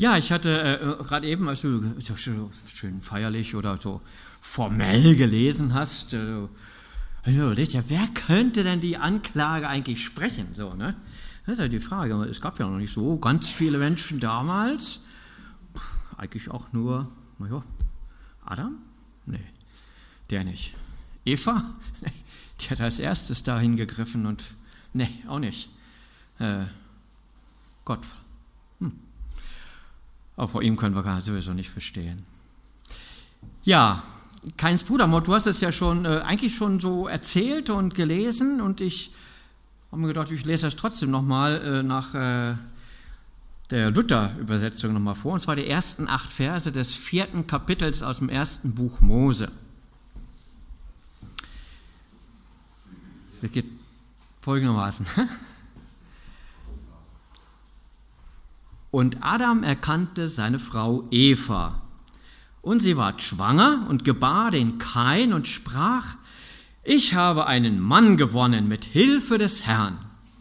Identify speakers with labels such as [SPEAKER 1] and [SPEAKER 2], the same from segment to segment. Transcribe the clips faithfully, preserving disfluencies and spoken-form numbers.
[SPEAKER 1] Ja, ich hatte äh, gerade eben, als du so schön feierlich oder so formell gelesen hast, äh, ich mir überlegt, ja, wer könnte denn die Anklage eigentlich sprechen? So, ne? Das ist ja die Frage. Es gab ja noch nicht so ganz viele Menschen damals. Puh, eigentlich auch nur, naja, Adam? Nee, der nicht. Eva? Nee, die hat als erstes da hingegriffen und, nee, auch nicht. Äh, Gott. Hm. Aber vor ihm können wir gar sowieso nicht verstehen. Ja, Kains Brudermord, du hast es ja schon äh, eigentlich schon so erzählt und gelesen und ich habe mir gedacht, ich lese das trotzdem nochmal äh, nach äh, der Luther-Übersetzung nochmal vor, und zwar die ersten acht Verse des vierten Kapitels aus dem ersten Buch Mose. Das geht folgendermaßen. Und Adam erkannte seine Frau Eva, und sie ward schwanger und gebar den Kain und sprach: Ich habe einen Mann gewonnen mit Hilfe des Herrn.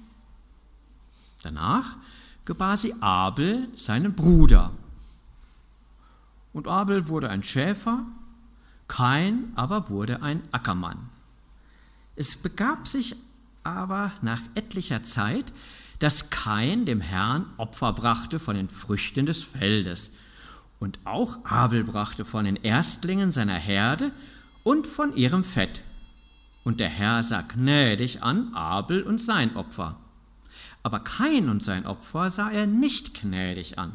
[SPEAKER 1] Danach gebar sie Abel, seinen Bruder. Und Abel wurde ein Schäfer, Kain aber wurde ein Ackermann. Es begab sich aber nach etlicher Zeit, dass Kain dem Herrn Opfer brachte von den Früchten des Feldes. Und auch Abel brachte von den Erstlingen seiner Herde und von ihrem Fett. Und der Herr sah gnädig an Abel und sein Opfer. Aber Kain und sein Opfer sah er nicht gnädig an.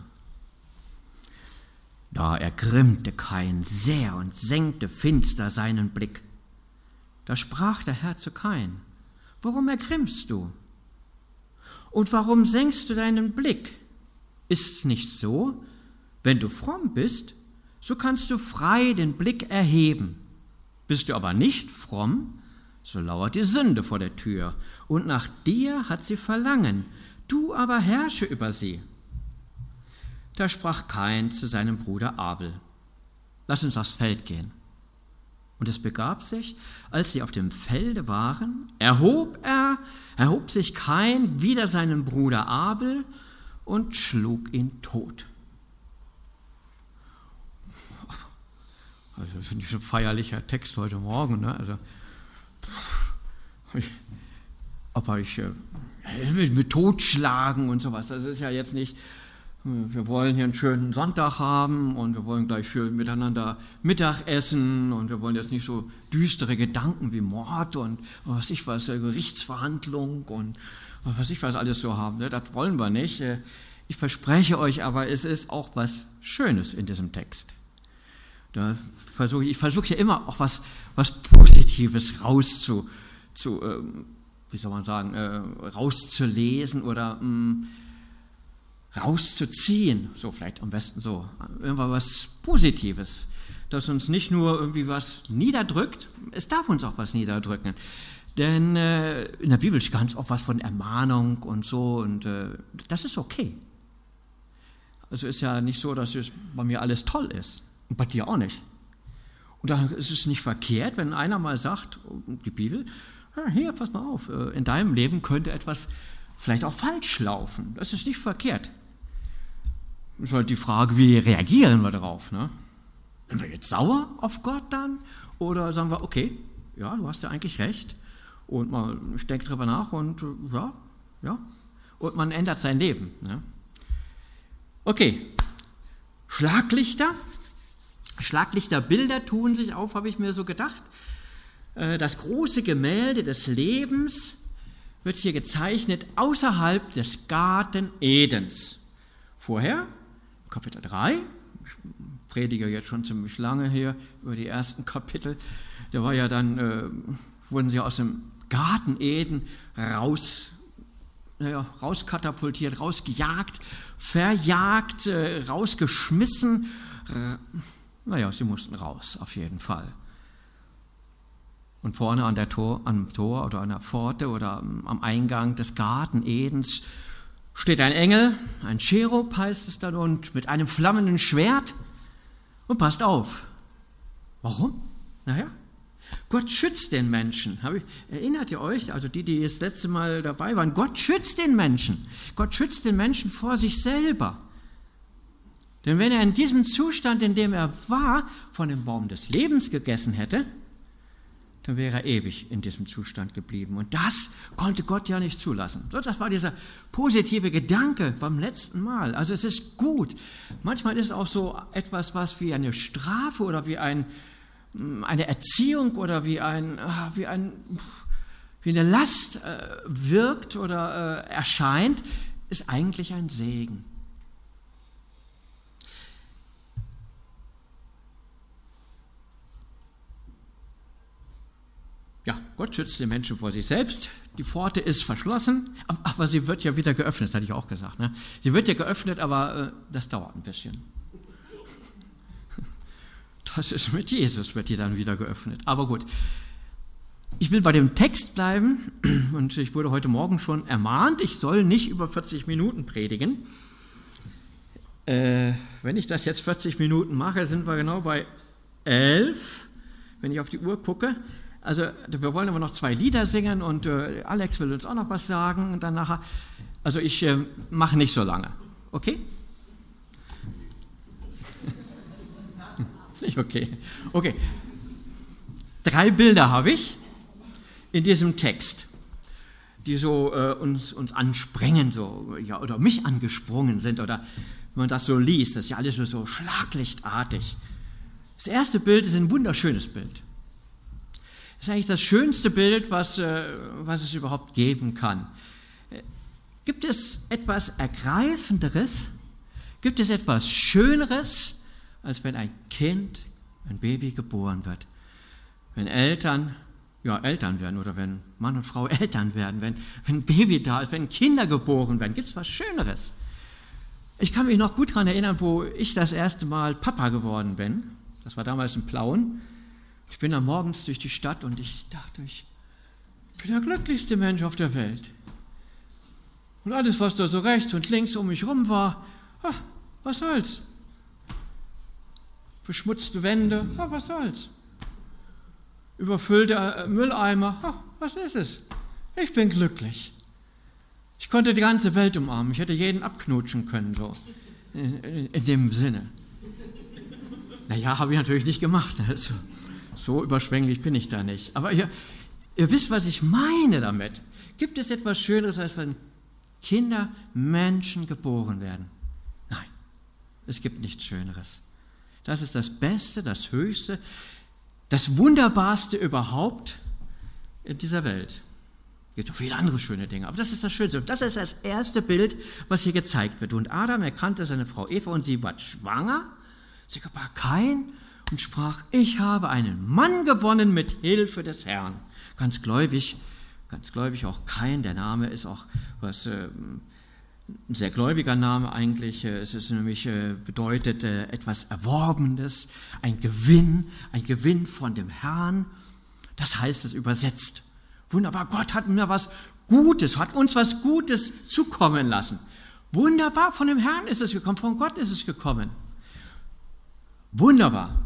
[SPEAKER 1] Da ergrimmte Kain sehr und senkte finster seinen Blick. Da sprach der Herr zu Kain: Warum ergrimmst du? Und warum senkst du deinen Blick? Ist's nicht so, wenn du fromm bist, so kannst du frei den Blick erheben. Bist du aber nicht fromm, so lauert die Sünde vor der Tür, und nach dir hat sie Verlangen, du aber herrsche über sie. Da sprach Kain zu seinem Bruder Abel: Lass uns aufs Feld gehen. Und es begab sich, als sie auf dem Felde waren, erhob er, erhob sich Kain wider seinen Bruder Abel und schlug ihn tot. Also das finde ich schon ein feierlicher Text heute Morgen. Ne? Also, pff, ich, aber ich äh, mit, mit Totschlagen und sowas, das ist ja jetzt nicht, wir wollen hier einen schönen Sonntag haben und wir wollen gleich schön miteinander Mittag essen und wir wollen jetzt nicht so düstere Gedanken wie Mord und was ich weiß, Gerichtsverhandlung und was ich weiß alles so haben. Ne? Das wollen wir nicht. Ich verspreche euch aber, es ist auch was Schönes in diesem Text. Da versuche ich, ich versuche ja immer auch was, was Positives rauszu, zu, äh, wie soll man sagen, äh, rauszulesen oder mh, rauszuziehen, so vielleicht am besten so, irgendwas was Positives, das uns nicht nur irgendwie was niederdrückt, es darf uns auch was niederdrücken, denn äh, in der Bibel steht ganz oft was von Ermahnung und so und äh, das ist okay. Also ist ja nicht so, dass es bei mir alles toll ist und bei dir auch nicht. Und da ist es nicht verkehrt, wenn einer mal sagt, die Bibel, hier, pass mal auf, in deinem Leben könnte etwas vielleicht auch falsch laufen, das ist nicht verkehrt. Das ist halt die Frage, wie reagieren wir darauf? Ne? Sind wir jetzt sauer auf Gott dann? Oder sagen wir, okay, ja, du hast ja eigentlich recht. Und man, ich denke drüber nach und ja, ja. Und man ändert sein Leben. Ne? Okay, Schlaglichter. Schlaglichterbilder tun sich auf, habe ich mir so gedacht. Das große Gemälde des Lebens wird hier gezeichnet außerhalb des Garten Edens. Vorher, Kapitel drei, ich predige jetzt schon ziemlich lange hier über die ersten Kapitel, da war ja dann, äh, wurden sie aus dem Garten Eden raus, naja, rauskatapultiert, rausgejagt, verjagt, äh, rausgeschmissen. Äh, naja, sie mussten raus, auf jeden Fall. Und vorne an der Tor, am Tor oder an der Pforte oder am Eingang des Garten Edens steht ein Engel, ein Cherub heißt es dann, und mit einem flammenden Schwert. Und passt auf. Warum? Naja, Gott schützt den Menschen. Erinnert ihr euch, also die, die das letzte Mal dabei waren, Gott schützt den Menschen. Gott schützt den Menschen vor sich selber. Denn wenn er in diesem Zustand, in dem er war, von dem Baum des Lebens gegessen hätte, dann wäre er ewig in diesem Zustand geblieben. Und das konnte Gott ja nicht zulassen. So, das war dieser positive Gedanke beim letzten Mal. Also es ist gut. Manchmal ist es auch so etwas, was wie eine Strafe oder wie ein, eine Erziehung oder wie, ein, wie, ein, wie eine Last äh, wirkt oder äh, erscheint, ist eigentlich ein Segen. Ja, Gott schützt den Menschen vor sich selbst. Die Pforte ist verschlossen, aber sie wird ja wieder geöffnet, das hatte ich auch gesagt. Ne? Sie wird ja geöffnet, aber äh, das dauert ein bisschen. Das ist mit Jesus, wird die dann wieder geöffnet. Aber gut, ich will bei dem Text bleiben und ich wurde heute Morgen schon ermahnt, ich soll nicht über vierzig Minuten predigen. Äh, wenn ich das jetzt vierzig Minuten mache, sind wir genau bei elf, wenn ich auf die Uhr gucke. Also wir wollen aber noch zwei Lieder singen und äh, Alex will uns auch noch was sagen und dann nachher. Also ich äh, mache nicht so lange, okay? Ist nicht okay. Okay. Drei Bilder habe ich in diesem Text, die so äh, uns, uns anspringen, so, ja, oder mich angesprungen sind, oder wenn man das so liest, das ist ja alles so, so schlaglichtartig. Das erste Bild ist ein wunderschönes Bild. Das ist eigentlich das schönste Bild, was, äh, was es überhaupt geben kann. Gibt es etwas Ergreifenderes? Gibt es etwas Schöneres, als wenn ein Kind, ein Baby geboren wird? Wenn Eltern, ja, Eltern werden oder wenn Mann und Frau Eltern werden, wenn, wenn ein Baby da ist, wenn Kinder geboren werden, gibt es was Schöneres? Ich kann mich noch gut daran erinnern, wo ich das erste Mal Papa geworden bin. Das war damals in Plauen. Ich bin dann morgens durch die Stadt und ich dachte, ich bin der glücklichste Mensch auf der Welt. Und alles, was da so rechts und links um mich rum war, ach, was soll's? Beschmutzte Wände, ach, was soll's? Überfüllte Mülleimer, ach, was ist es? Ich bin glücklich. Ich konnte die ganze Welt umarmen, ich hätte jeden abknutschen können, so in, in, in dem Sinne. Naja, habe ich natürlich nicht gemacht, also. So überschwänglich bin ich da nicht. Aber ihr, ihr wisst, was ich meine damit. Gibt es etwas Schöneres, als wenn Kinder, Menschen geboren werden? Nein, es gibt nichts Schöneres. Das ist das Beste, das Höchste, das Wunderbarste überhaupt in dieser Welt. Es gibt noch viele andere schöne Dinge, aber das ist das Schönste. Und das ist das erste Bild, was hier gezeigt wird. Und Adam erkannte seine Frau Eva und sie war schwanger, sie gebar Kain, und sprach, ich habe einen Mann gewonnen mit Hilfe des Herrn. Ganz gläubig, ganz gläubig auch Kain, der Name ist auch was, äh, ein sehr gläubiger Name eigentlich. Es ist nämlich, äh, bedeutet äh, etwas Erworbenes, ein Gewinn, ein Gewinn von dem Herrn. Das heißt es übersetzt. Wunderbar, Gott hat mir was Gutes, hat uns was Gutes zukommen lassen. Wunderbar, von dem Herrn ist es gekommen, von Gott ist es gekommen. Wunderbar.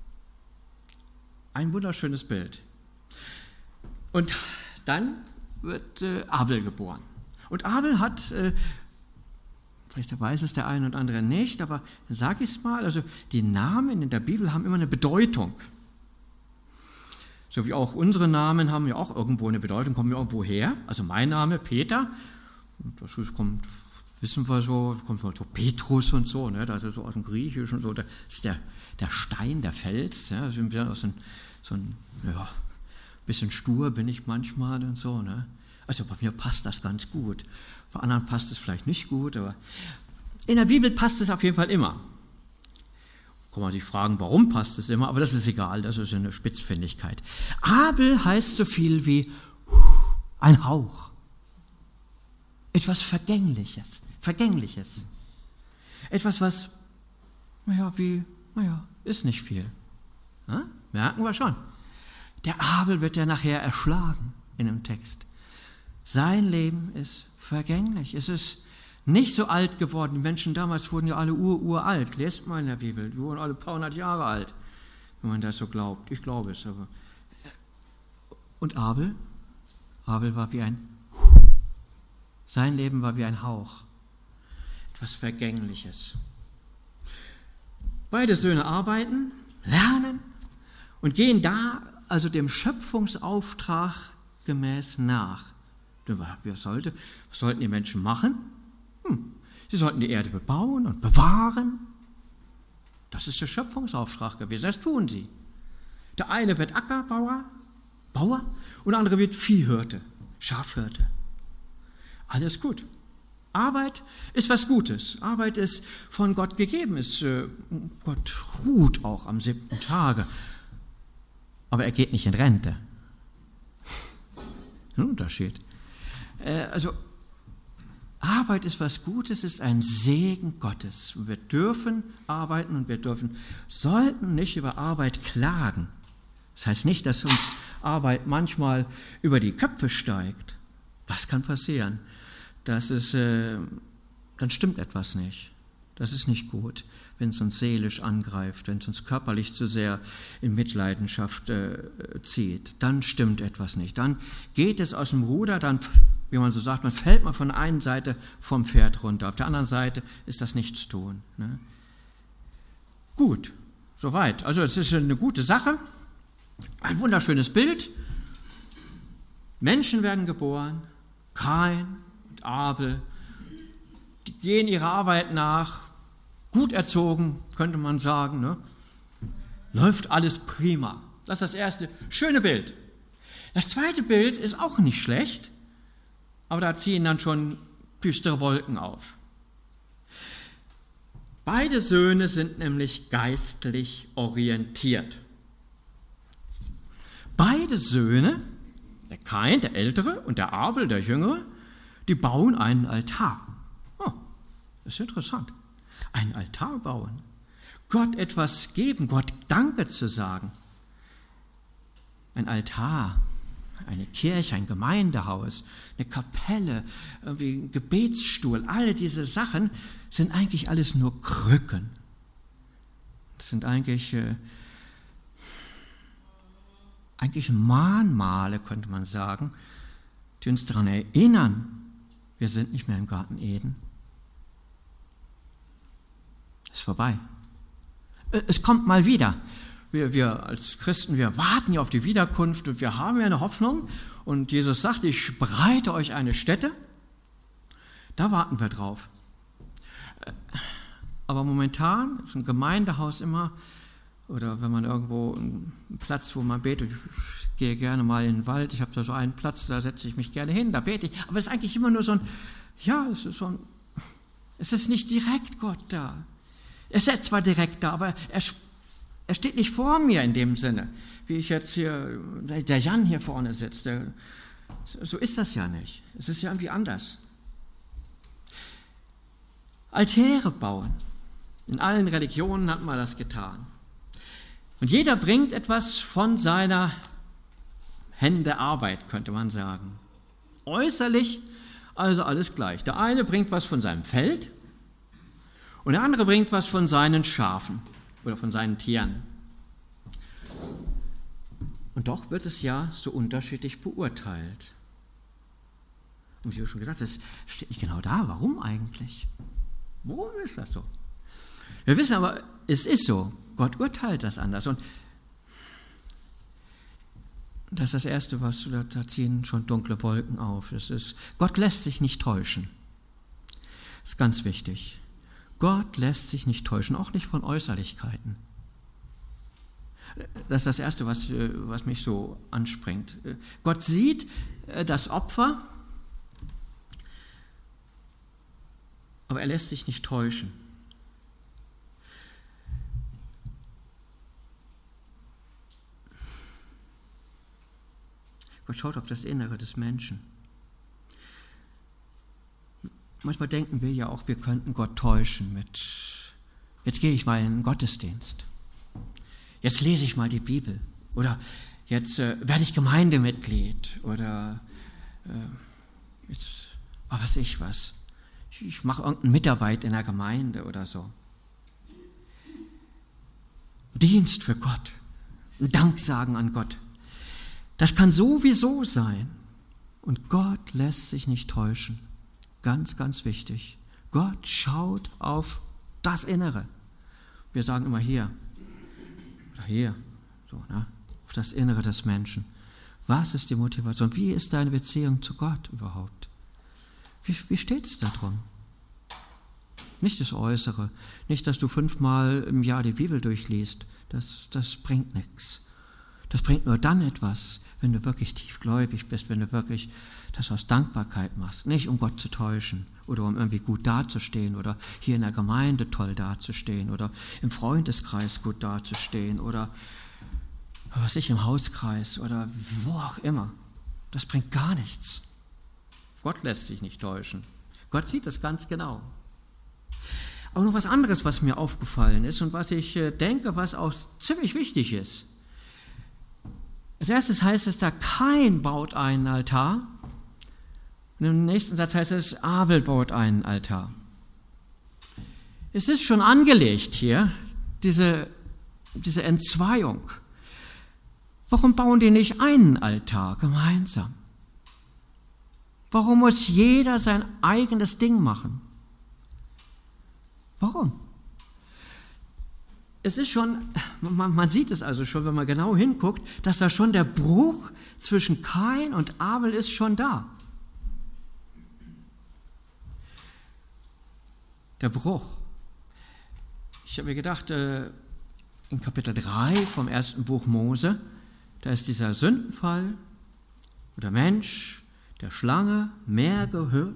[SPEAKER 1] Ein wunderschönes Bild. Und dann wird äh, Abel geboren. Und Abel hat, äh, vielleicht weiß es der eine und andere nicht, aber dann sage ich es mal, also die Namen in der Bibel haben immer eine Bedeutung. So wie auch unsere Namen haben ja auch irgendwo eine Bedeutung, kommen ja irgendwo her. Also mein Name, Peter, und das kommt, wissen wir so, kommt so Petrus und so, ne, das ist so aus dem Griechischen und so, das ist der Der Stein, der Fels, ja, so ein, so ein ja, bisschen stur bin ich manchmal und so. Ne? Also bei mir passt das ganz gut. Bei anderen passt es vielleicht nicht gut, aber in der Bibel passt es auf jeden Fall immer. Kann man sich fragen, warum passt es immer, aber das ist egal, das ist eine Spitzfindigkeit. Abel heißt so viel wie ein Hauch. Etwas Vergängliches, Vergängliches. Etwas, was, naja, wie Naja, ist nicht viel. Ja? Merken wir schon. Der Abel wird ja nachher erschlagen in dem Text. Sein Leben ist vergänglich. Es ist nicht so alt geworden. Die Menschen damals wurden ja alle ur-uralt. Lest mal in der Bibel. Die wurden alle ein paar hundert Jahre alt, wenn man das so glaubt. Ich glaube es. Aber. Und Abel? Abel war wie ein Sein Leben war wie ein Hauch. Etwas Vergängliches. Beide Söhne arbeiten, lernen und gehen da also dem Schöpfungsauftrag gemäß nach. Was, sollte, was sollten die Menschen machen? Hm, sie sollten die Erde bebauen und bewahren. Das ist der Schöpfungsauftrag gewesen, das tun sie. Der eine wird Ackerbauer, Bauer, und der andere wird Viehhirte, Schafhirte. Alles gut. Arbeit ist was Gutes. Arbeit ist von Gott gegeben. Ist, äh, Gott ruht auch am siebten Tage. Aber er geht nicht in Rente. Ein Unterschied. Äh, also Arbeit ist was Gutes, ist ein Segen Gottes. Wir dürfen arbeiten und wir dürfen, sollten nicht über Arbeit klagen. Das heißt nicht, dass uns Arbeit manchmal über die Köpfe steigt. Was kann passieren? Das ist, äh, dann stimmt etwas nicht. Das ist nicht gut, wenn es uns seelisch angreift, wenn es uns körperlich zu sehr in Mitleidenschaft äh, zieht. Dann stimmt etwas nicht. Dann geht es aus dem Ruder, dann, wie man so sagt, man fällt mal von der einen Seite vom Pferd runter. Auf der anderen Seite ist das Nichtstun. Ne? Gut, soweit. Also es ist eine gute Sache. Ein wunderschönes Bild. Menschen werden geboren, Kain und Abel, die gehen ihrer Arbeit nach, gut erzogen, könnte man sagen, ne? Läuft alles prima. Das ist das erste schöne Bild. Das zweite Bild ist auch nicht schlecht, aber da ziehen dann schon düstere Wolken auf. Beide Söhne sind nämlich geistlich orientiert. Beide Söhne, der Kain, der Ältere, und der Abel, der Jüngere, die bauen einen Altar. Oh, das ist interessant. Einen Altar bauen. Gott etwas geben, Gott Danke zu sagen. Ein Altar, eine Kirche, ein Gemeindehaus, eine Kapelle, irgendwie ein Gebetsstuhl, alle diese Sachen sind eigentlich alles nur Krücken. Das sind eigentlich... Äh, Eigentlich Mahnmale, könnte man sagen, die uns daran erinnern, wir sind nicht mehr im Garten Eden. Es ist vorbei. Es kommt mal wieder. Wir, wir als Christen, wir warten ja auf die Wiederkunft und wir haben ja eine Hoffnung. Und Jesus sagt, ich bereite euch eine Stätte. Da warten wir drauf. Aber momentan ist ein Gemeindehaus immer... Oder wenn man irgendwo einen Platz, wo man betet, ich gehe gerne mal in den Wald, ich habe da so einen Platz, da setze ich mich gerne hin, da bete ich. Aber es ist eigentlich immer nur so ein, ja, es ist so ein, es ist nicht direkt Gott da. Er ist zwar direkt da, aber er, er steht nicht vor mir in dem Sinne, wie ich jetzt hier, der Jan hier vorne sitzt. Der, so ist das ja nicht. Es ist ja irgendwie anders. Altäre bauen. In allen Religionen hat man das getan. Und jeder bringt etwas von seiner Hände Arbeit, könnte man sagen. Äußerlich also alles gleich. Der eine bringt was von seinem Feld und der andere bringt was von seinen Schafen oder von seinen Tieren. Und doch wird es ja so unterschiedlich beurteilt. Und wie du schon gesagt hast, das steht nicht genau da. Warum eigentlich? Warum ist das so? Wir wissen aber, es ist so. Gott urteilt das anders. Und das ist das Erste, was da, da ziehen schon dunkle Wolken auf. Das ist, Gott lässt sich nicht täuschen. Das ist ganz wichtig. Gott lässt sich nicht täuschen, auch nicht von Äußerlichkeiten. Das ist das Erste, was, was mich so anspringt. Gott sieht das Opfer, aber er lässt sich nicht täuschen. Gott schaut auf das Innere des Menschen. Manchmal denken wir ja auch, wir könnten Gott täuschen mit, jetzt gehe ich mal in den Gottesdienst, jetzt lese ich mal die Bibel oder jetzt äh, werde ich Gemeindemitglied oder äh, jetzt, oh, was ich was, ich, ich mache irgendeine Mitarbeit in der Gemeinde oder so. Dienst für Gott, ein Danksagen an Gott. Das kann sowieso sein. Und Gott lässt sich nicht täuschen. Ganz, ganz wichtig. Gott schaut auf das Innere. Wir sagen immer hier oder hier, so, ne? Auf das Innere des Menschen. Was ist die Motivation? Wie ist deine Beziehung zu Gott überhaupt? Wie, wie steht es da drum? Nicht das Äußere, nicht, dass du fünfmal im Jahr die Bibel durchliest. Das, das bringt nichts. Das bringt nur dann etwas, wenn du wirklich tiefgläubig bist, wenn du wirklich das aus Dankbarkeit machst. Nicht um Gott zu täuschen oder um irgendwie gut dazustehen oder hier in der Gemeinde toll dazustehen oder im Freundeskreis gut dazustehen oder was ich im Hauskreis oder wo auch immer. Das bringt gar nichts. Gott lässt sich nicht täuschen. Gott sieht das ganz genau. Aber noch was anderes, was mir aufgefallen ist und was ich denke, was auch ziemlich wichtig ist. Als erstes heißt es da, Kain baut einen Altar. Und im nächsten Satz heißt es, Abel baut einen Altar. Es ist schon angelegt hier, diese, diese Entzweiung. Warum bauen die nicht einen Altar gemeinsam? Warum muss jeder sein eigenes Ding machen? Warum? Es ist schon, man, man sieht es also schon, wenn man genau hinguckt, dass da schon der Bruch zwischen Kain und Abel ist schon da. Der Bruch. Ich habe mir gedacht, in Kapitel drei vom ersten Buch Mose, da ist dieser Sündenfall, wo der Mensch der Schlange mehr gehör,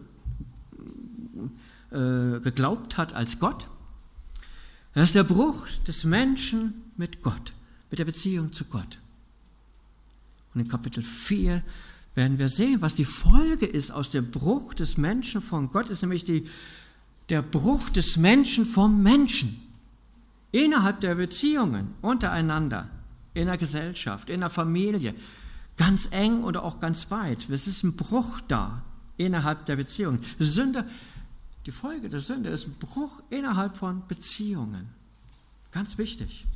[SPEAKER 1] äh, geglaubt hat als Gott. Das ist der Bruch des Menschen mit Gott, mit der Beziehung zu Gott. Und in Kapitel vier werden wir sehen, was die Folge ist aus dem Bruch des Menschen von Gott, ist nämlich die, der Bruch des Menschen vom Menschen. Innerhalb der Beziehungen, untereinander, in der Gesellschaft, in der Familie, ganz eng oder auch ganz weit. Es ist ein Bruch da, innerhalb der Beziehungen. Sünde, die Folge der Sünde ist ein Bruch innerhalb von Beziehungen. Ganz wichtig.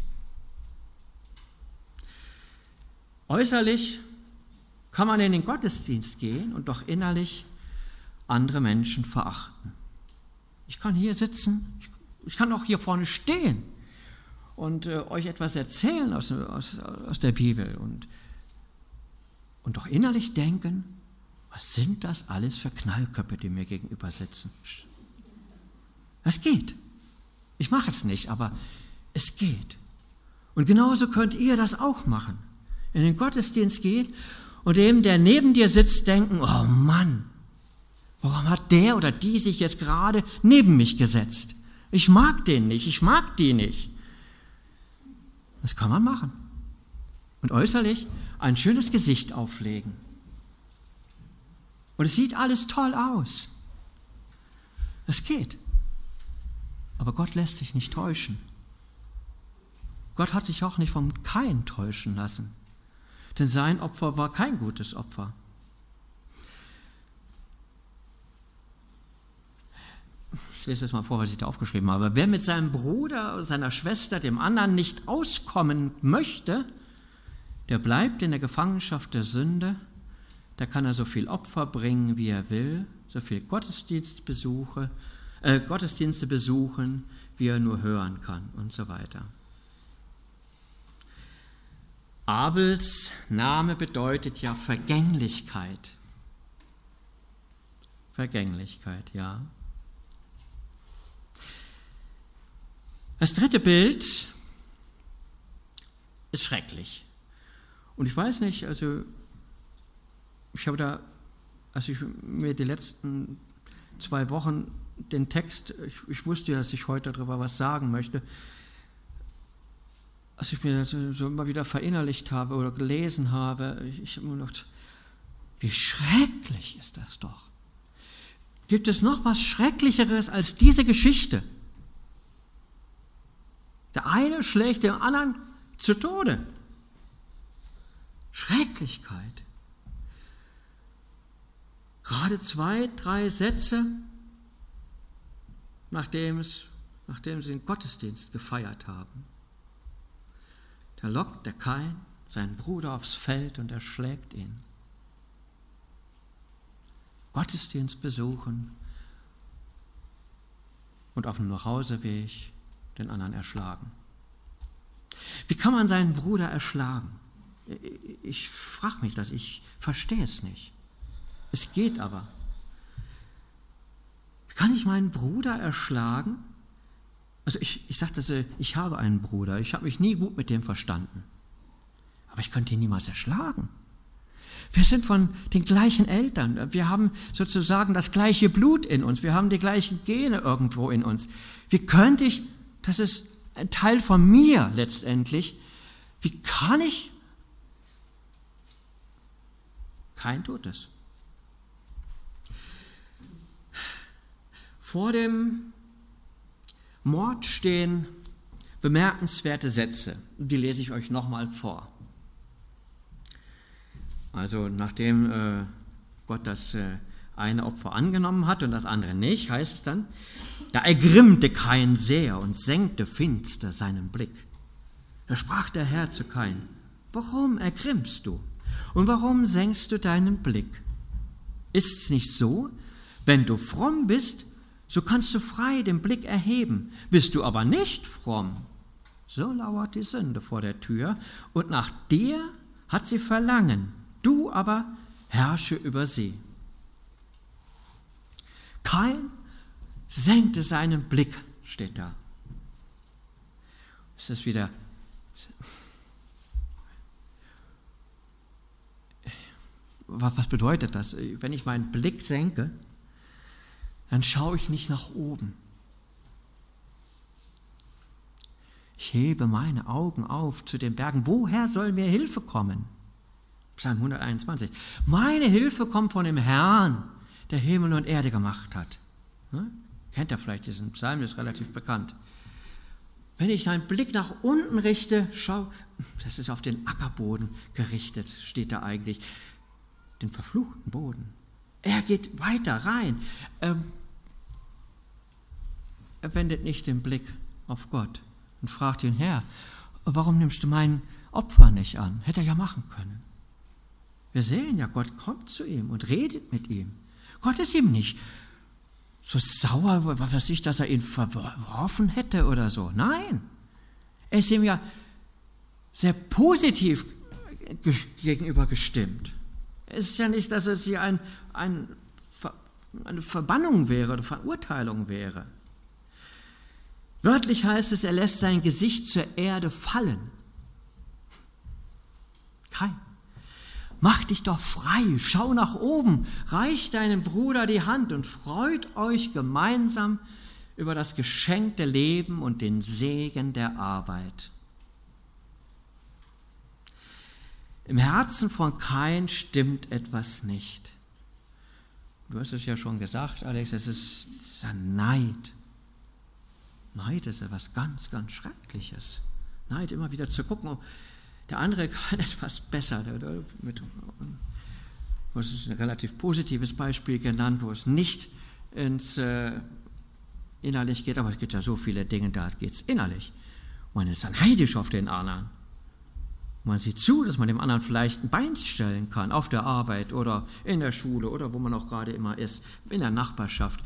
[SPEAKER 1] Äußerlich kann man in den Gottesdienst gehen und doch innerlich andere Menschen verachten. Ich kann hier sitzen, ich, ich kann auch hier vorne stehen und äh, euch etwas erzählen aus, aus, aus der Bibel und, und doch innerlich denken, was sind das alles für Knallköpfe, die mir gegenüber sitzen? Es geht. Ich mache es nicht, aber es geht. Und genauso könnt ihr das auch machen. In den Gottesdienst geht und dem, der neben dir sitzt, denken, oh Mann, warum hat der oder die sich jetzt gerade neben mich gesetzt? Ich mag den nicht, ich mag die nicht. Das kann man machen. Und äußerlich ein schönes Gesicht auflegen. Und es sieht alles toll aus. Es geht. Aber Gott lässt sich nicht täuschen. Gott hat sich auch nicht vom Kain täuschen lassen. Denn sein Opfer war kein gutes Opfer. Ich lese das mal vor, was ich da aufgeschrieben habe. Wer mit seinem Bruder, seiner Schwester, dem anderen nicht auskommen möchte, der bleibt in der Gefangenschaft der Sünde. Da kann er so viel Opfer bringen, wie er will, so viel Gottesdienstbesuche, äh, Gottesdienste besuchen, wie er nur hören kann und so weiter. Abels Name bedeutet ja Vergänglichkeit. Vergänglichkeit, ja. Das dritte Bild ist schrecklich. Und ich weiß nicht, also ich habe da, als ich mir die letzten zwei Wochen den Text, ich, ich wusste ja, dass ich heute darüber was sagen möchte, als ich mir das so immer wieder verinnerlicht habe oder gelesen habe, ich, ich habe mir gedacht, wie schrecklich ist das doch. Gibt es noch was Schrecklicheres als diese Geschichte? Der eine schlägt den anderen zu Tode. Schrecklichkeit. Gerade zwei, drei Sätze, nachdem, es, nachdem sie den Gottesdienst gefeiert haben. Da lockt der Kain seinen Bruder aufs Feld und erschlägt ihn. Gottesdienst besuchen und auf dem Nachhauseweg den anderen erschlagen. Wie kann man seinen Bruder erschlagen? Ich frage mich das, ich verstehe es nicht. Es geht aber. Wie kann ich meinen Bruder erschlagen? Also ich, ich sage das, ich habe einen Bruder, ich habe mich nie gut mit dem verstanden. Aber ich könnte ihn niemals erschlagen. Wir sind von den gleichen Eltern, wir haben sozusagen das gleiche Blut in uns, wir haben die gleichen Gene irgendwo in uns. Wie könnte ich, das ist ein Teil von mir letztendlich, wie kann ich? Kein Totes. Vor dem Mord stehen bemerkenswerte Sätze, die lese ich euch nochmal vor. Also nachdem äh, Gott das äh, eine Opfer angenommen hat und das andere nicht, heißt es dann, da ergrimmte Kain sehr und senkte finster seinen Blick. Da sprach der Herr zu Kain, warum ergrimmst du und warum senkst du deinen Blick? Ist's nicht so, wenn du fromm bist, so kannst du frei den Blick erheben. Bist du aber nicht fromm, so lauert die Sünde vor der Tür und nach dir hat sie Verlangen. Du aber herrsche über sie. Kain senkte seinen Blick, steht da. Ist das wieder... Was bedeutet das? Wenn ich meinen Blick senke, dann schaue ich nicht nach oben. Ich hebe meine Augen auf zu den Bergen. Woher soll mir Hilfe kommen? Psalm hunderteinundzwanzig. Meine Hilfe kommt von dem Herrn, der Himmel und Erde gemacht hat. Ne? Kennt ihr vielleicht diesen Psalm, ist relativ bekannt. Wenn ich meinen Blick nach unten richte, schau, das ist auf den Ackerboden gerichtet, steht da eigentlich, den verfluchten Boden. Er geht weiter rein. Ähm, er wendet nicht den Blick auf Gott und fragt ihn, Herr, warum nimmst du mein Opfer nicht an? Hätte er ja machen können. Wir sehen ja, Gott kommt zu ihm und redet mit ihm. Gott ist ihm nicht so sauer, was weiß ich, dass er ihn verworfen hätte oder so. Nein, er ist ihm ja sehr positiv gegenüber gestimmt. Es ist ja nicht, dass es hier ein, ein, eine Verbannung wäre oder Verurteilung wäre. Wörtlich heißt es, er lässt sein Gesicht zur Erde fallen. Kein. Mach dich doch frei, schau nach oben, reich deinem Bruder die Hand und freut euch gemeinsam über das geschenkte Leben und den Segen der Arbeit. Im Herzen von Kain stimmt etwas nicht. Du hast es ja schon gesagt, Alex, es ist, es ist ein Neid. Neid ist etwas ganz, ganz Schreckliches. Neid, immer wieder zu gucken, der andere kann etwas besser. Mit, das ist ein relativ positives Beispiel genannt, wo es nicht ins äh, innerlich geht, aber es gibt ja so viele Dinge, da geht es innerlich. Man ist dann neidisch auf den anderen. Man sieht zu, dass man dem anderen vielleicht ein Bein stellen kann, auf der Arbeit oder in der Schule oder wo man auch gerade immer ist, in der Nachbarschaft.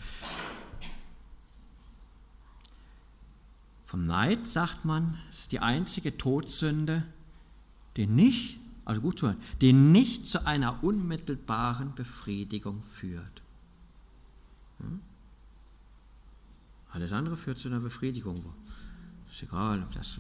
[SPEAKER 1] Vom Neid sagt man, es ist die einzige Todsünde, die nicht, also gut zu hören, die nicht zu einer unmittelbaren Befriedigung führt. Hm? Alles andere führt zu einer Befriedigung. Ist egal, ob das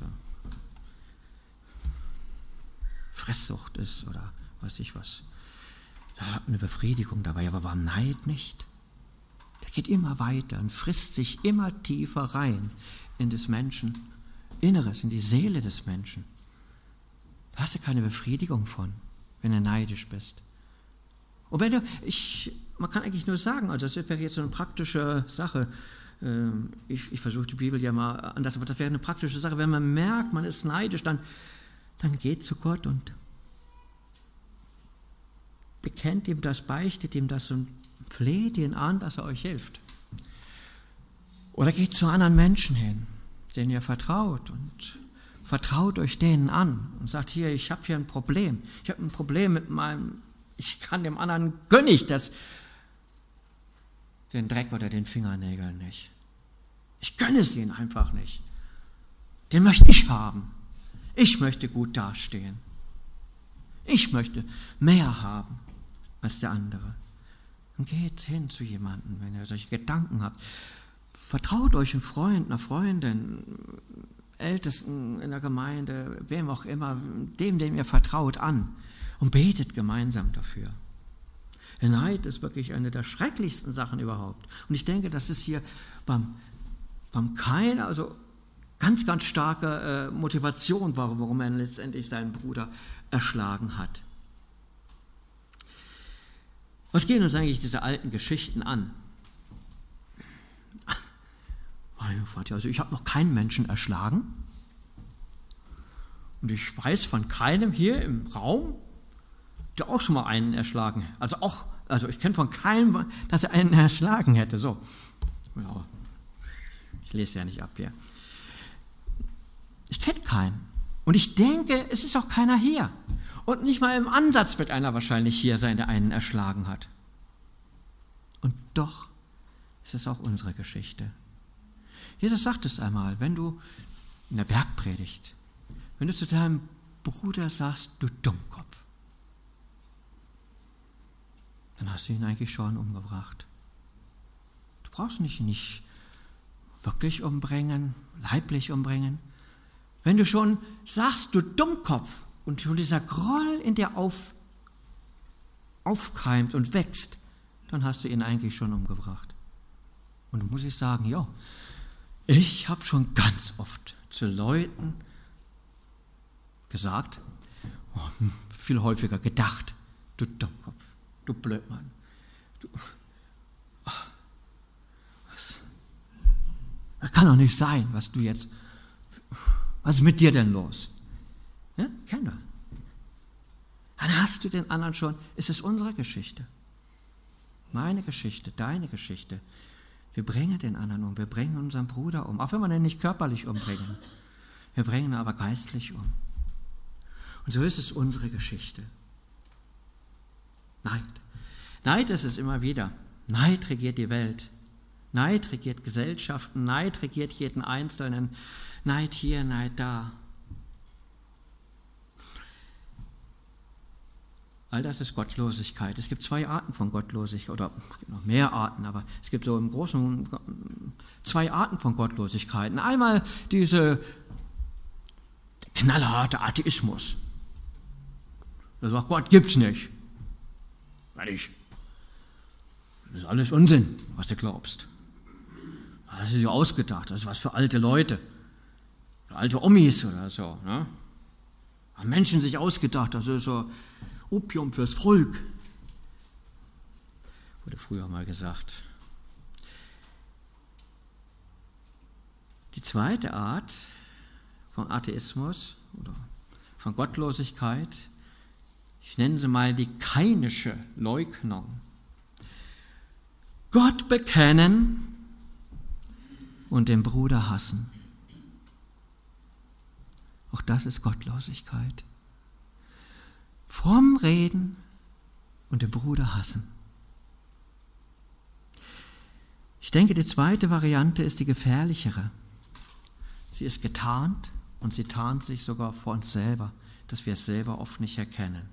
[SPEAKER 1] Fresssucht ist oder weiß ich was. Da hat eine Befriedigung dabei, aber beim Neid nicht. Der geht immer weiter und frisst sich immer tiefer rein in des Menschen Inneres, in die Seele des Menschen. Da hast du keine Befriedigung von, wenn du neidisch bist. Und wenn du, ich, man kann eigentlich nur sagen, also das wäre jetzt so eine praktische Sache, ich, ich versuche die Bibel ja mal anders, aber das wäre eine praktische Sache, wenn man merkt, man ist neidisch, dann, dann geht zu Gott und bekennt ihm das, beichtet ihm das und fleht ihn an, dass er euch hilft. Oder geht zu anderen Menschen hin, denen ihr vertraut und vertraut euch denen an und sagt, hier, ich habe hier ein Problem. Ich habe ein Problem mit meinem, ich kann dem anderen, gönne ich das, den Dreck oder den Fingernägeln nicht. Ich gönne es ihnen einfach nicht. den möchte ich haben. Ich möchte gut dastehen. Ich möchte mehr haben als der andere. Und geht hin zu jemandem, wenn ihr solche Gedanken habt. Vertraut euch einem Freund, einer Freundin, Ältesten in der Gemeinde, wem auch immer, dem, dem ihr vertraut, an und betet gemeinsam dafür. Der Neid ist wirklich eine der schrecklichsten Sachen überhaupt. Und ich denke, das ist hier beim, beim Kain, also ganz, ganz starke äh, Motivation war, warum er letztendlich seinen Bruder erschlagen hat. Was gehen uns eigentlich diese alten Geschichten an? Also ich habe noch keinen Menschen erschlagen und ich weiß von keinem hier im Raum, der auch schon mal einen erschlagen hat. Also auch, also ich kenne von keinem, dass er einen erschlagen hätte. So, ja, ich lese ja nicht ab hier. Ich kenne keinen und ich denke, es ist auch keiner hier und nicht mal im Ansatz wird einer wahrscheinlich hier sein, der einen erschlagen hat. Und doch ist es auch unsere Geschichte. Jesus sagt es einmal, wenn du in der Bergpredigt, wenn du zu deinem Bruder sagst, du Dummkopf, dann hast du ihn eigentlich schon umgebracht. Du brauchst ihn nicht, nicht wirklich umbringen, leiblich umbringen. Wenn du schon sagst, du Dummkopf, und schon dieser Groll in dir auf, aufkeimt und wächst, dann hast du ihn eigentlich schon umgebracht. Und dann muss ich sagen, ja, ich habe schon ganz oft zu Leuten gesagt, oh, viel häufiger gedacht, du Dummkopf, du Blödmann, du, ach, was, das kann doch nicht sein, was du jetzt, was ist mit dir denn los? Ja, kenn wir. Dann hast du den anderen schon, es ist unsere Geschichte, meine Geschichte, deine Geschichte. Wir bringen den anderen um, wir bringen unseren Bruder um, auch wenn wir ihn nicht körperlich umbringen. Wir bringen ihn aber geistlich um. Und so ist es unsere Geschichte. Neid. Neid ist es immer wieder. Neid regiert die Welt. Neid regiert Gesellschaften. Neid regiert jeden Einzelnen. Neid hier, Neid da. All das ist Gottlosigkeit. Es gibt zwei Arten von Gottlosigkeit, oder noch mehr Arten, aber es gibt so im Großen zwei Arten von Gottlosigkeiten. Einmal diese knallharte Atheismus. Da sagt, Gott gibt's nicht. Weil ich. Das ist alles Unsinn, was du glaubst. Das hast du dir ausgedacht. Das ist was für alte Leute. Für alte Omis oder so. Ne? Haben Menschen sich ausgedacht. Das ist so Opium fürs Volk, wurde früher mal gesagt. Die zweite Art von Atheismus oder von Gottlosigkeit, ich nenne sie mal die kainische Leugnung. Gott bekennen und den Bruder hassen. Auch das ist Gottlosigkeit. Fromm reden und den Bruder hassen. Ich denke, die zweite Variante ist die gefährlichere. Sie ist getarnt und sie tarnt sich sogar vor uns selber, dass wir es selber oft nicht erkennen.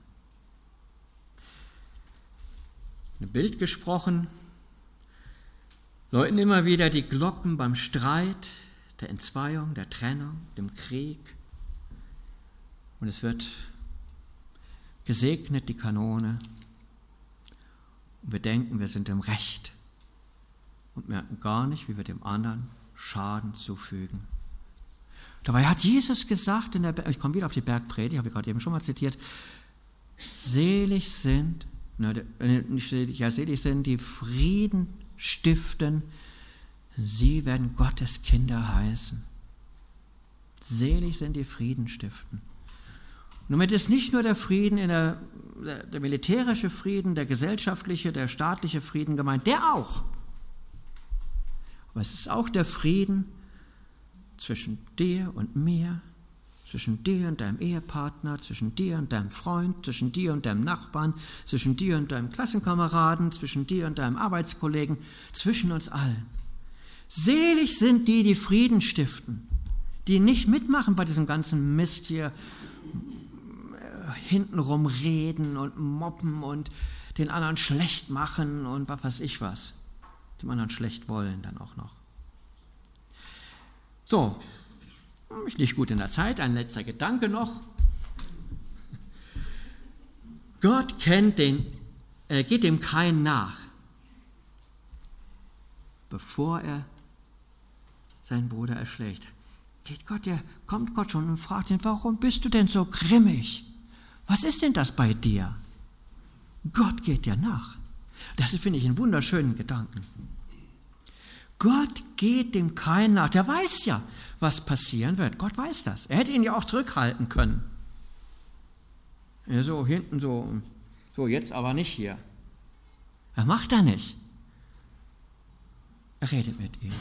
[SPEAKER 1] Ein Bild gesprochen, läuten immer wieder die Glocken beim Streit, der Entzweiung, der Trennung, dem Krieg. Und es wird gesegnet, die Kanone. Und wir denken, wir sind im Recht und merken gar nicht, wie wir dem anderen Schaden zufügen. Dabei hat Jesus gesagt, in der Ber- ich komme wieder auf die Bergpredigt, habe ich gerade eben schon mal zitiert, selig sind, ne, nicht selig, ja, selig sind die Frieden stiften, sie werden Gottes Kinder heißen. Selig sind die Frieden stiften. Und damit ist nicht nur der Frieden, in der, der, der militärische Frieden, der gesellschaftliche, der staatliche Frieden gemeint, der auch. Aber es ist auch der Frieden zwischen dir und mir, zwischen dir und deinem Ehepartner, zwischen dir und deinem Freund, zwischen dir und deinem Nachbarn, zwischen dir und deinem Klassenkameraden, zwischen dir und deinem Arbeitskollegen, zwischen uns allen. Selig sind die, die Frieden stiften, die nicht mitmachen bei diesem ganzen Mist hier, hintenrum reden und mobben und den anderen schlecht machen und was weiß ich was. Dem anderen schlecht wollen dann auch noch. So, ich liege gut in der Zeit, ein letzter Gedanke noch. Gott kennt den, er geht dem Kain nach, bevor er seinen Bruder erschlägt. Geht Gott, der kommt Gott schon und fragt ihn, warum bist du denn so grimmig? Was ist denn das bei dir? Gott geht dir nach. Das finde ich einen wunderschönen Gedanken. Gott geht dem Kain nach. Der weiß ja, was passieren wird. Gott weiß das. Er hätte ihn ja auch zurückhalten können. Ja, so hinten so, so jetzt aber nicht hier. Er macht er nicht. Er redet mit ihm.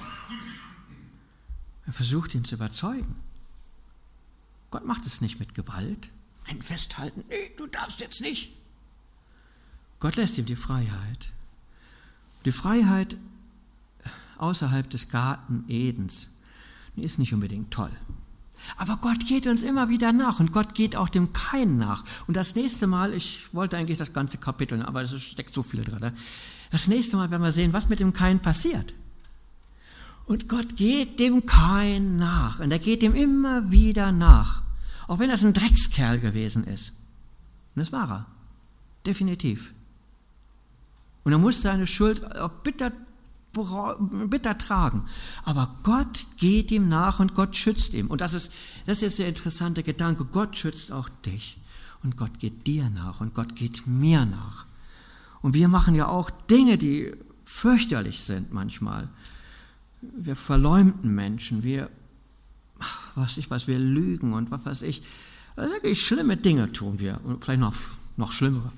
[SPEAKER 1] Er versucht ihn zu überzeugen. Gott macht es nicht mit Gewalt. Ein Festhalten, nee, du darfst jetzt nicht. Gott lässt ihm die Freiheit. Die Freiheit außerhalb des Garten Edens, die ist nicht unbedingt toll. Aber Gott geht uns immer wieder nach und Gott geht auch dem Kain nach. Und das nächste Mal, ich wollte eigentlich das ganze Kapitel, aber es steckt so viel drin. Das nächste Mal werden wir sehen, was mit dem Kain passiert. Und Gott geht dem Kain nach und er geht ihm immer wieder nach. Auch wenn das ein Dreckskerl gewesen ist. Und das war er. Definitiv. Und er muss seine Schuld auch bitter, bitter tragen. Aber Gott geht ihm nach und Gott schützt ihn. Und das ist, das ist der interessante Gedanke. Gott schützt auch dich. Und Gott geht dir nach und Gott geht mir nach. Und wir machen ja auch Dinge, die fürchterlich sind manchmal. Wir verleumden Menschen, wir Ach, was ich weiß, wir lügen und was weiß ich. Also wirklich schlimme Dinge tun wir. Und vielleicht noch, noch schlimmere.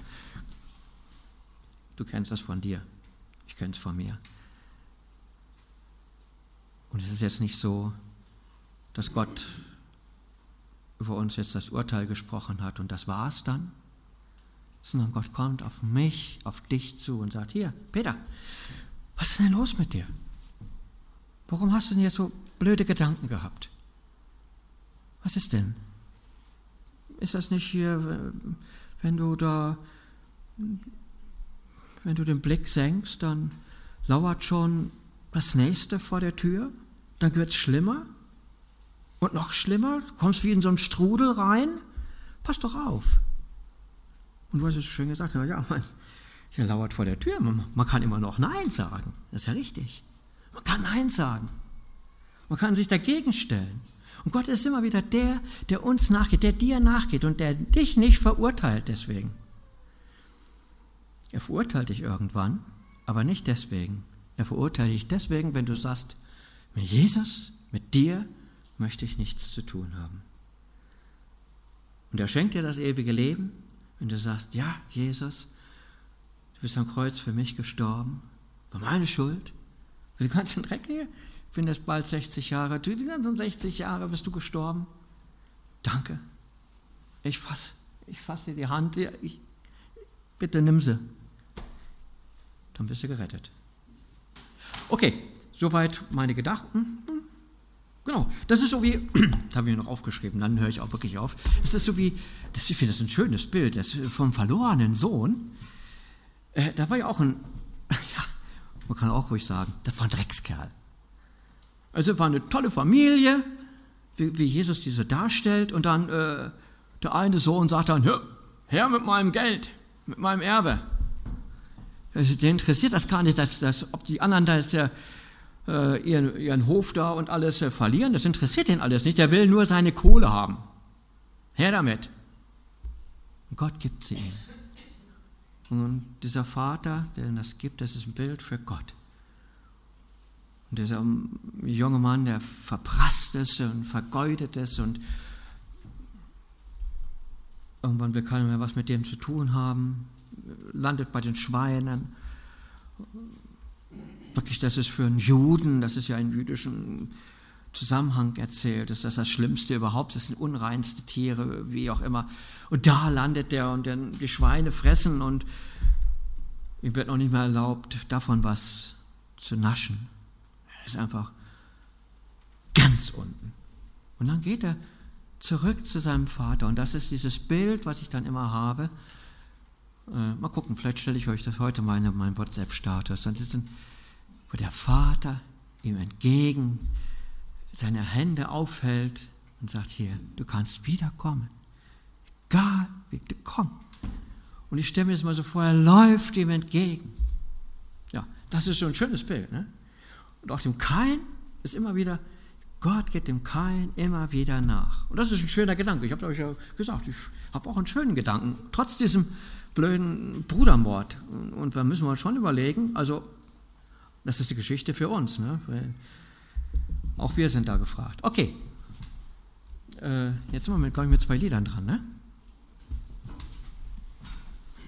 [SPEAKER 1] Du kennst das von dir. Ich kenne es von mir. Und es ist jetzt nicht so, dass Gott über uns jetzt das Urteil gesprochen hat und das war es dann. Sondern Gott kommt auf mich, auf dich zu und sagt, hier, Peter, was ist denn los mit dir? Warum hast du denn jetzt so blöde Gedanken gehabt? Was ist denn? Ist das nicht hier, wenn du da, wenn du den Blick senkst, dann lauert schon das Nächste vor der Tür? Dann wird es schlimmer und noch schlimmer. Du kommst wie in so einen Strudel rein. Pass doch auf. Und du hast es schön gesagt, ja, man, der lauert vor der Tür. Man, man kann immer noch Nein sagen. Das ist ja richtig. Man kann Nein sagen. Man kann sich dagegen stellen. Und Gott ist immer wieder der, der uns nachgeht, der dir nachgeht und der dich nicht verurteilt deswegen. Er verurteilt dich irgendwann, aber nicht deswegen. Er verurteilt dich deswegen, wenn du sagst, mit Jesus, mit dir möchte ich nichts zu tun haben. Und er schenkt dir das ewige Leben, wenn du sagst, ja, Jesus, du bist am Kreuz für mich gestorben, für meine Schuld, für den ganzen Dreck hier. Ich bin jetzt bald sechzig Jahre, die ganzen sechzig Jahre bist du gestorben. Danke. Ich fasse ich fass dir die Hand, ich, bitte nimm sie. Dann bist du gerettet. Okay, soweit meine Gedanken. Genau, das ist so wie, das habe ich mir noch aufgeschrieben, dann höre ich auch wirklich auf. Das ist so wie, das, ich finde das ein schönes Bild, das vom verlorenen Sohn. Äh, da war ja auch ein, ja, man kann auch ruhig sagen, das war ein Dreckskerl. Also war eine tolle Familie, wie, wie Jesus diese darstellt. Und dann äh, der eine Sohn sagt dann, her mit meinem Geld, mit meinem Erbe. Also, den interessiert das gar nicht, dass, dass, ob die anderen da jetzt, äh, ihren, ihren Hof da und alles äh, verlieren. Das interessiert den alles nicht. Der will nur seine Kohle haben. Her damit. Und Gott gibt sie ihm. Und dieser Vater, der das gibt, das ist ein Bild für Gott. Und dieser junge Mann, der verprasst ist und vergeudet ist und irgendwann will keiner mehr was mit dem zu tun haben, landet bei den Schweinen. Wirklich, das ist für einen Juden, das ist ja in jüdischen Zusammenhang erzählt, das ist das Schlimmste überhaupt, das sind unreinste Tiere, wie auch immer. Und da landet der und dann die Schweine fressen und ihm wird noch nicht mehr erlaubt, davon was zu naschen. Er ist einfach ganz unten. Und dann geht er zurück zu seinem Vater. Und das ist dieses Bild, was ich dann immer habe. Äh, mal gucken, vielleicht stelle ich euch das heute mal in meinen WhatsApp-Status. Dann sitzen, wo der Vater ihm entgegen seine Hände aufhält und sagt, hier, du kannst wiederkommen. Egal, wie du kommst. Und ich stelle mir das mal so vor, er läuft ihm entgegen. Ja, das ist so ein schönes Bild. Ne? Und auch dem Kain ist immer wieder, Gott geht dem Kain immer wieder nach. Und das ist ein schöner Gedanke. Ich habe euch ja gesagt, ich habe auch einen schönen Gedanken, trotz diesem blöden Brudermord. Und da müssen wir uns schon überlegen, also das ist die Geschichte für uns. Ne? Auch wir sind da gefragt. Okay, äh, jetzt sind wir mit, glaube ich, mit zwei Liedern dran. Ne?